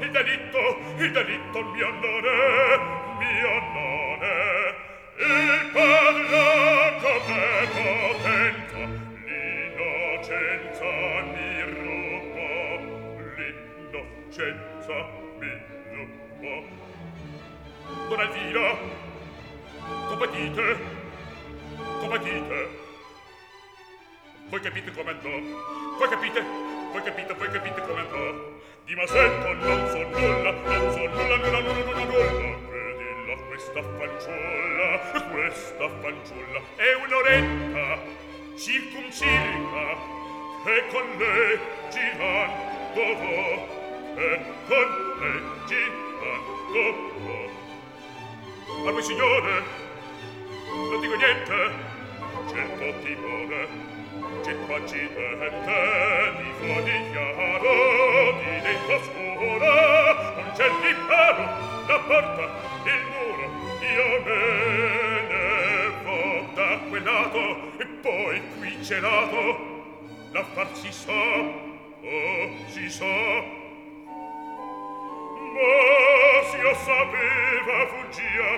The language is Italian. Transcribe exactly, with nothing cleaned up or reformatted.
il delitto, il delitto mio non è, mio non è. Il padre come potenza, l'innocenza mi rubo, l'innocenza mi rubo. Don Elvira, compatite, compatite. Voi capite come andò? Voi capite? Voi capite? Voi capite come andò? Di Masetto non so nulla, non so nulla, nulla, nulla, nulla, nulla. Vedila questa fanciulla, questa fanciulla è un'oretta circumcirca che con lei girando vo, che con lei girando vo. Ma voi signore, non dico niente, certo timore. C'è qua gente di fuori chiaro, di dentro scuro, non c'è riparo, la porta, il muro, io me ne vo da quel lato, e poi qui celato, l'affar si sa, oh, si sa. Ma se io sapeva fuggia